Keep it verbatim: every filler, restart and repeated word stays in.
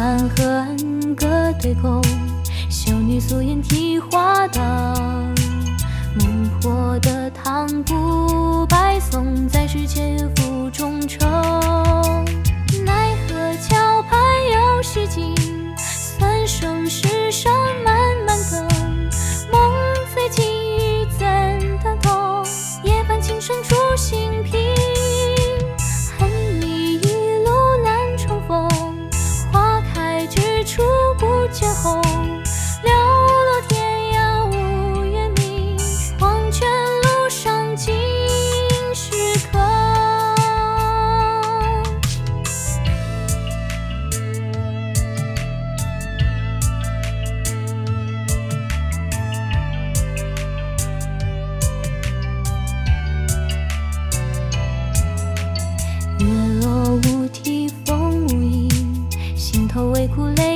满恨各对空，修女素颜替花当。孟婆的唐古白宋，在世前负重称。奈何桥畔有诗经，三生石上漫漫更。梦虽记忆怎得懂？夜半轻声触心脾。恨你一路难重逢，花开之处不见红。流落天涯无月明，黄泉路上尽是客。月落乌啼风无影，心头微苦泪